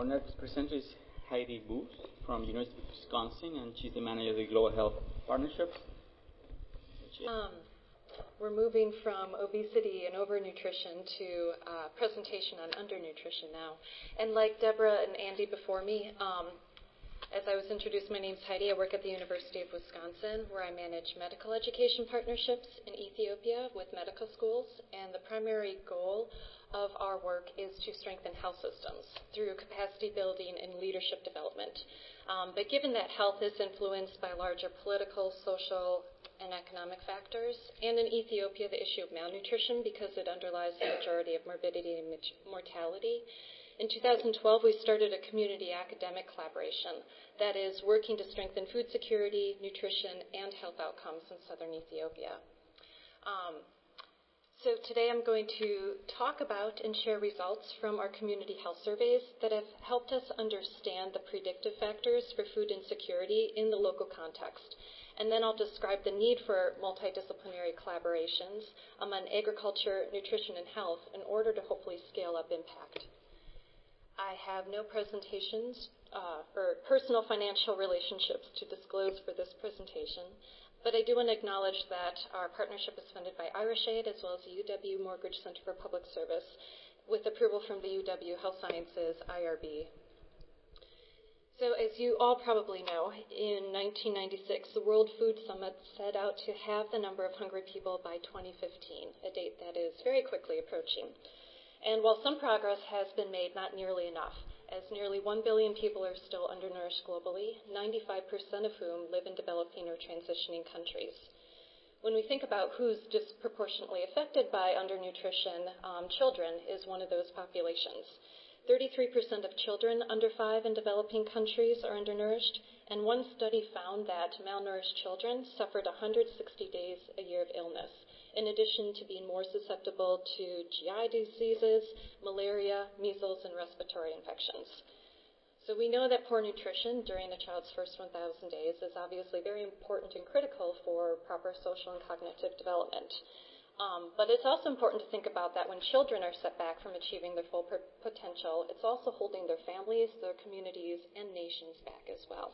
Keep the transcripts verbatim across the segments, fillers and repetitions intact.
Our next presenter is Heidi Booth from University of Wisconsin, and she's the manager of the Global Health Partnerships. Um, we're moving from obesity and overnutrition to a presentation on undernutrition now. And like Deborah and Andy before me, um, as I was introduced, my name's Heidi. I work at the University of Wisconsin, where I manage medical education partnerships in Ethiopia with medical schools. And the primary goal of our work is to strengthen health systems through capacity building and leadership development. Um, but given that health is influenced by larger political, social, and economic factors, and in Ethiopia, the issue of malnutrition, because it underlies the majority of morbidity and mortality. In two thousand twelve, we started a community academic collaboration that is working to strengthen food security, nutrition, and health outcomes in southern Ethiopia. Um, so today I'm going to talk about and share results from our community health surveys that have helped us understand the predictive factors for food insecurity in the local context. And then I'll describe the need for multidisciplinary collaborations among agriculture, nutrition, and health in order to hopefully scale up impact. I have no presentations uh, or personal financial relationships to disclose for this presentation, but I do want to acknowledge that our partnership is funded by IRISH-Aid as well as the U W Morgridge Center for Public Service with approval from the U W Health Sciences I R B. So as you all probably know, in nineteen ninety-six, the World Food Summit set out to have the number of hungry people by twenty fifteen, a date that is very quickly approaching. And while some progress has been made, not nearly enough, as nearly one billion people are still undernourished globally, ninety-five percent of whom live in developing or transitioning countries. When we think about who's disproportionately affected by undernutrition, um, children is one of those populations. thirty-three percent of children under five in developing countries are undernourished, and one study found that malnourished children suffered one hundred sixty days a year of illness, in addition to being more susceptible to G I diseases, malaria, measles, and respiratory infections. So we know that poor nutrition during a child's first one thousand days is obviously very important and critical for proper social and cognitive development. Um, but it's also important to think about that when children are set back from achieving their full per- potential, it's also holding their families, their communities, and nations back as well.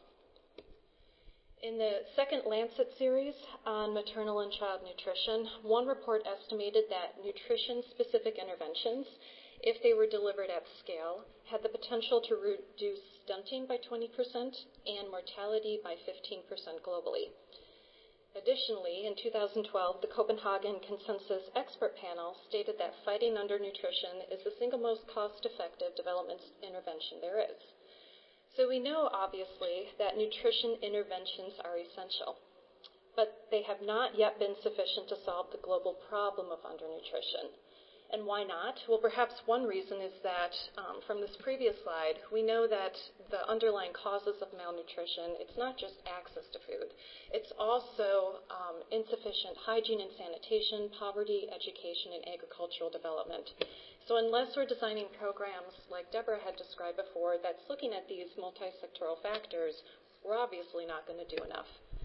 In the second Lancet series on maternal and child nutrition, one report estimated that nutrition-specific interventions, if they were delivered at scale, had the potential to reduce stunting by twenty percent and mortality by fifteen percent globally. Additionally, in two thousand twelve, the Copenhagen Consensus Expert Panel stated that fighting undernutrition is the single most cost-effective development intervention there is. So we know, obviously, that nutrition interventions are essential, but they have not yet been sufficient to solve the global problem of undernutrition. And why not? Well, perhaps one reason is that, um, from this previous slide, we know that the underlying causes of malnutrition, it's not just access to food. It's also um, insufficient hygiene and sanitation, poverty, education, and agricultural development. So unless we're designing programs like Deborah had described before that's looking at these multi-sectoral factors, we're obviously not going to do enough.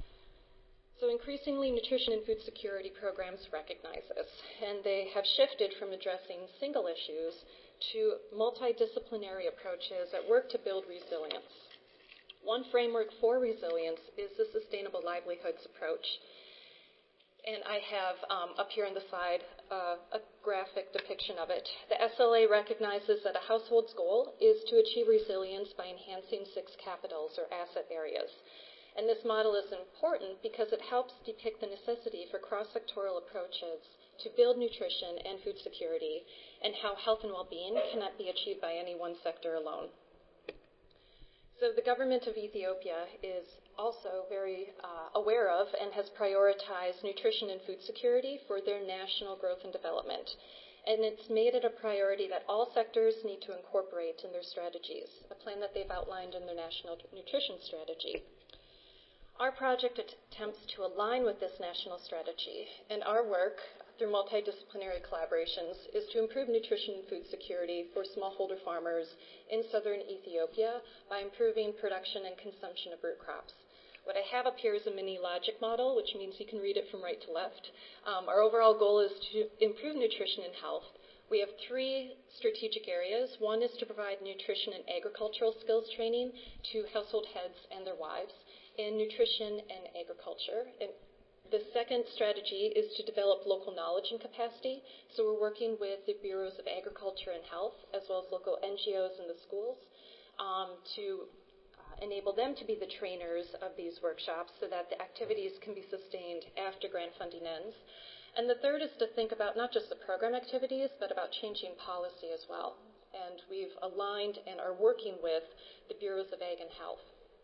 So increasingly, nutrition and food security programs recognize this, and they have shifted from addressing single issues to multidisciplinary approaches that work to build resilience. One framework for resilience is the Sustainable Livelihoods approach. And I have um, up here on the side uh, a graphic depiction of it. The S L A recognizes that a household's goal is to achieve resilience by enhancing six capitals or asset areas. And this model is important because it helps depict the necessity for cross-sectoral approaches to build nutrition and food security, and how health and well-being cannot be achieved by any one sector alone. So the government of Ethiopia is also very uh, aware of and has prioritized nutrition and food security for their national growth and development. And it's made it a priority that all sectors need to incorporate in their strategies, a plan that they've outlined in their national nutrition strategy. Our project attempts to align with this national strategy, and our work through multidisciplinary collaborations is to improve nutrition and food security for smallholder farmers in southern Ethiopia by improving production and consumption of root crops. What I have up here is a mini logic model, which means you can read it from right to left. Um, our overall goal is to improve nutrition and health We have three strategic areas. One is to provide nutrition and agricultural skills training to household heads and their wives in nutrition and agriculture. And the second strategy is to develop local knowledge and capacity. So we're working with the Bureaus of Agriculture and Health, as well as local N G Os in the schools, um, to uh, enable them to be the trainers of these workshops so that the activities can be sustained after grant funding ends. And the third is to think about not just the program activities, but about changing policy as well. And we've aligned and are working with the Bureaus of Ag and Health.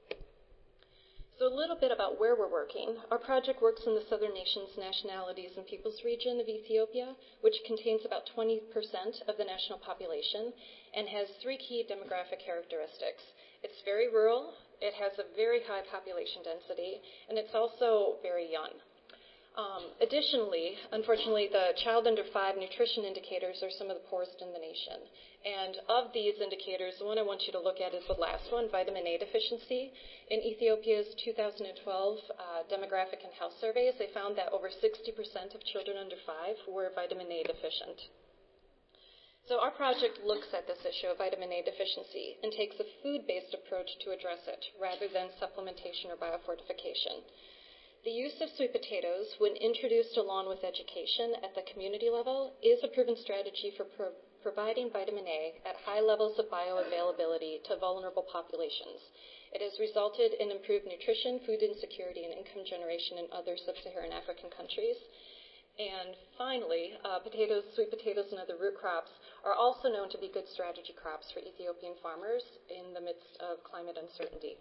So a little bit about where we're working. Our project works in the Southern Nations, Nationalities, and Peoples region of Ethiopia, which contains about twenty percent of the national population and has three key demographic characteristics. It's very rural, it has a very high population density, and it's also very young. Um, additionally, unfortunately, the child under five nutrition indicators are some of the poorest in the nation. And of these indicators, the one I want you to look at is the last one, vitamin A deficiency. In Ethiopia's two thousand twelve uh, demographic and health surveys, they found that over sixty percent of children under five were vitamin A deficient. So our project looks at this issue of vitamin A deficiency and takes a food-based approach to address it, rather than supplementation or biofortification. The use of sweet potatoes, when introduced along with education at the community level, is a proven strategy for pro- providing vitamin A at high levels of bioavailability to vulnerable populations. It has resulted in improved nutrition, food insecurity, and income generation in other sub-Saharan African countries. And finally, uh, potatoes, sweet potatoes, and other root crops are also known to be good strategy crops for Ethiopian farmers in the midst of climate uncertainty.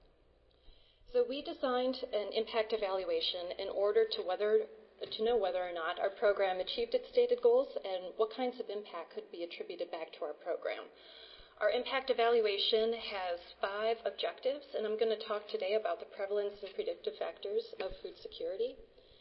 So we designed an impact evaluation in order to whether to know whether or not our program achieved its stated goals and what kinds of impact could be attributed back to our program. Our impact evaluation has five objectives, and I'm going to talk today about the prevalence and predictive factors of food security.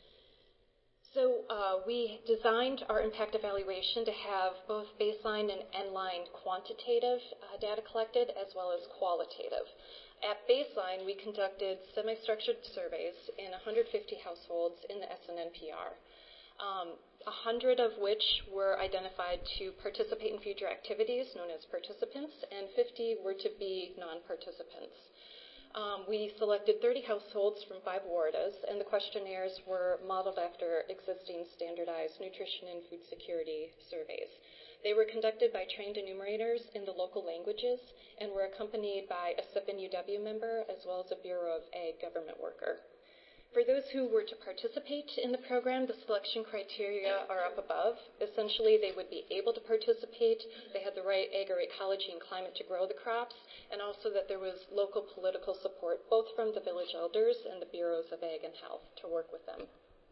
So uh, we designed our impact evaluation to have both baseline and end-line quantitative uh, data collected as well as qualitative. At baseline, we conducted semi-structured surveys in one hundred fifty households in the S N N P R, um, one hundred of which were identified to participate in future activities known as participants, and fifty were to be non-participants. Um, we selected thirty households from five wardas, and the questionnaires were modeled after existing standardized nutrition and food security surveys. They were conducted by trained enumerators in the local languages and were accompanied by a S I P N U W member as well as a Bureau of Ag government worker. For those who were to participate in the program, the selection criteria are up above. Essentially, they would be able to participate, they had the right agroecology and climate to grow the crops, and also that there was local political support both from the village elders and the Bureaus of Ag and Health to work with them.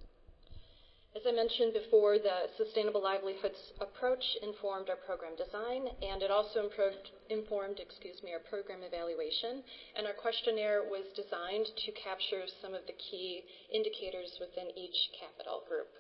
As I mentioned before, the Sustainable Livelihoods approach informed our program design, and it also improved, informed excuse me, our program evaluation. And our questionnaire was designed to capture some of the key indicators within each capital group.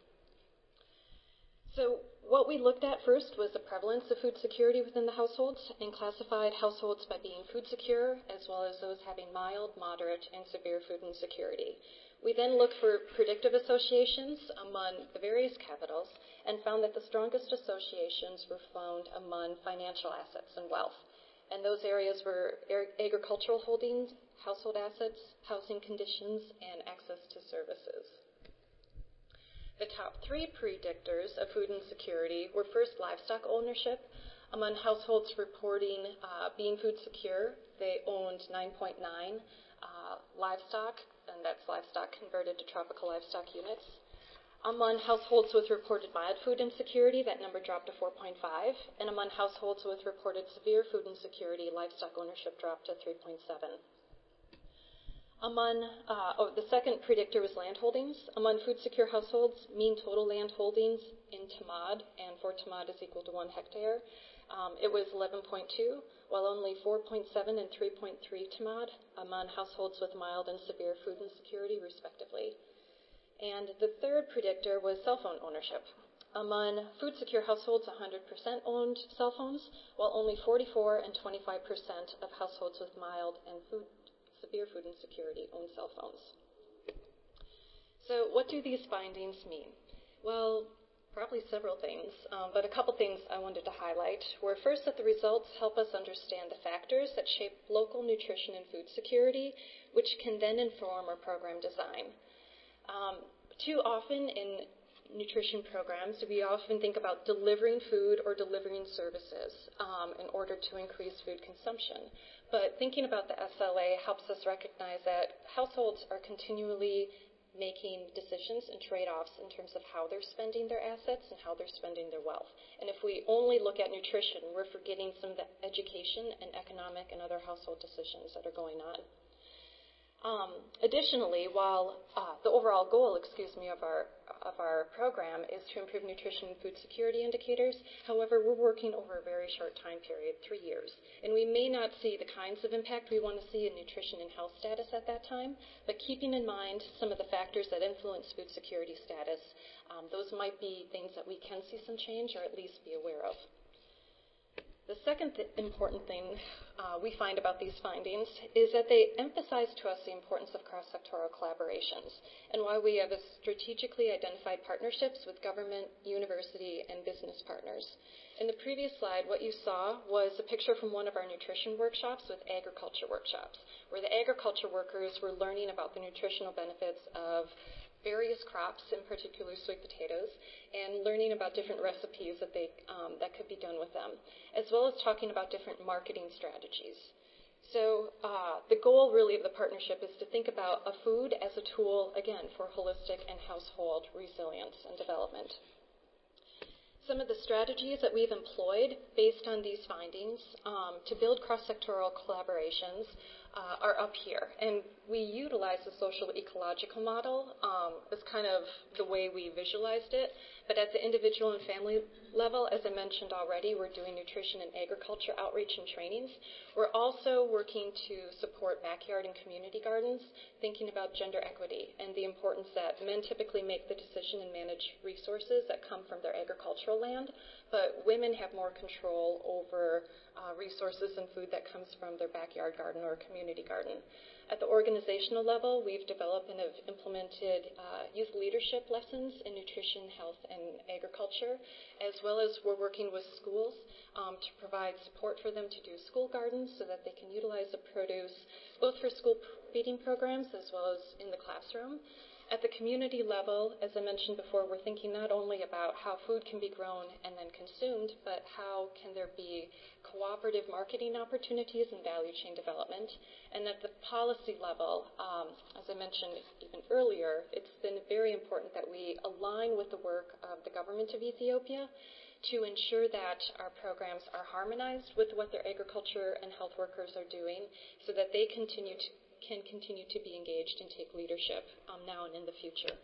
So what we looked at first was the prevalence of food security within the households and classified households by being food secure, as well as those having mild, moderate, and severe food insecurity. We then looked for predictive associations among the various capitals and found that the strongest associations were found among financial assets and wealth. And those areas were agricultural holdings, household assets, housing conditions, and access to services. The top three predictors of food insecurity were first livestock ownership. Among households reporting uh, being food secure, they owned nine point nine uh, livestock, and that's livestock converted to tropical livestock units. Among households with reported mild food insecurity, that number dropped to four point five, and among households with reported severe food insecurity, livestock ownership dropped to three point seven. Among, uh, oh, the second predictor was land holdings. Among food-secure households, mean total land holdings in tamad, and for tamad is equal to one hectare, um, it was eleven point two, while only four point seven and three point three tamad among households with mild and severe food insecurity, respectively. And the third predictor was cell phone ownership. Among food-secure households, one hundred percent owned cell phones, while only forty-four and twenty-five percent of households with mild and food severe food insecurity own cell phones. So what do these findings mean? Well, Probably several things, um, but a couple things I wanted to highlight were first that the results help us understand the factors that shape local nutrition and food security, which can then inform our program design. Um, too often in nutrition programs, we often think about delivering food or delivering services um, in order to increase food consumption. But thinking about the S L A helps us recognize that households are continually making decisions and trade-offs in terms of how they're spending their assets and how they're spending their wealth. And if we only look at nutrition, we're forgetting some of the education and economic and other household decisions that are going on. Um, additionally, while uh, the overall goal, excuse me, of our of our program is to improve nutrition and food security indicators, however, we're working over a very short time period, three years, and we may not see the kinds of impact we want to see in nutrition and health status at that time, but keeping in mind some of the factors that influence food security status, um, those might be things that we can see some change or at least be aware of. The second th- important thing uh, we find about these findings is that they emphasize to us the importance of cross-sectoral collaborations and why we have strategically identified partnerships with government, university, and business partners. In the previous slide, what you saw was a picture from one of our nutrition workshops with agriculture workshops, where the agriculture workers were learning about the nutritional benefits of various crops, in particular sweet potatoes, and learning about different recipes that they um, that could be done with them, as well as talking about different marketing strategies. So uh, the goal really of the partnership is to think about a food as a tool, again, for holistic and household resilience and development. Some of the strategies that we've employed based on these findings um, to build cross-sectoral collaborations uh, are up here. And we utilize the social ecological model um, as kind of the way we visualized it. But at the individual and family level, as I mentioned already, we're doing nutrition and agriculture outreach and trainings. We're also working to support backyard and community gardens, thinking about gender equity and the importance that men typically make the decision and manage resources that come from their agricultural land, but women have more control over uh, resources and food that comes from their backyard garden or community garden. At the organizational level, we've developed and have implemented uh, youth leadership lessons in nutrition, health, and agriculture, as well as we're working with schools um, to provide support for them to do school gardens so that they can utilize the produce both for school feeding programs as well as in the classroom. At the community level, as I mentioned before, we're thinking not only about how food can be grown and then consumed, but how can there be cooperative marketing opportunities and value chain development. And at the policy level, um, as I mentioned even earlier, it's been very important that we align with the work of the government of Ethiopia to ensure that our programs are harmonized with what their agriculture and health workers are doing so that they continue to can continue to be engaged and take leadership um, now and in the future.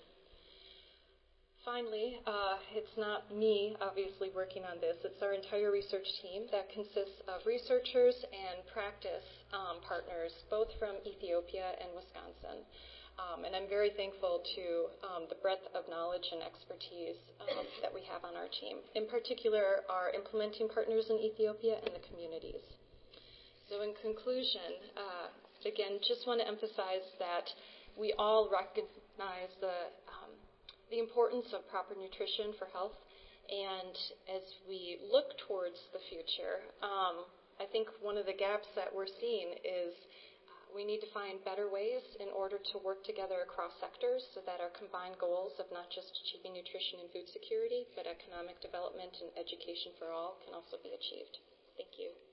Finally, uh, it's not me, obviously, working on this. It's our entire research team that consists of researchers and practice um, partners, both from Ethiopia and Wisconsin. Um, and I'm very thankful to um, the breadth of knowledge and expertise um, that we have on our team. In particular, our implementing partners in Ethiopia and the communities. So in conclusion, uh, again, just want to emphasize that we all recognize the um, the importance of proper nutrition for health, and as we look towards the future, um, I think one of the gaps that we're seeing is uh, we need to find better ways in order to work together across sectors so that our combined goals of not just achieving nutrition and food security, but economic development and education for all can also be achieved. Thank you.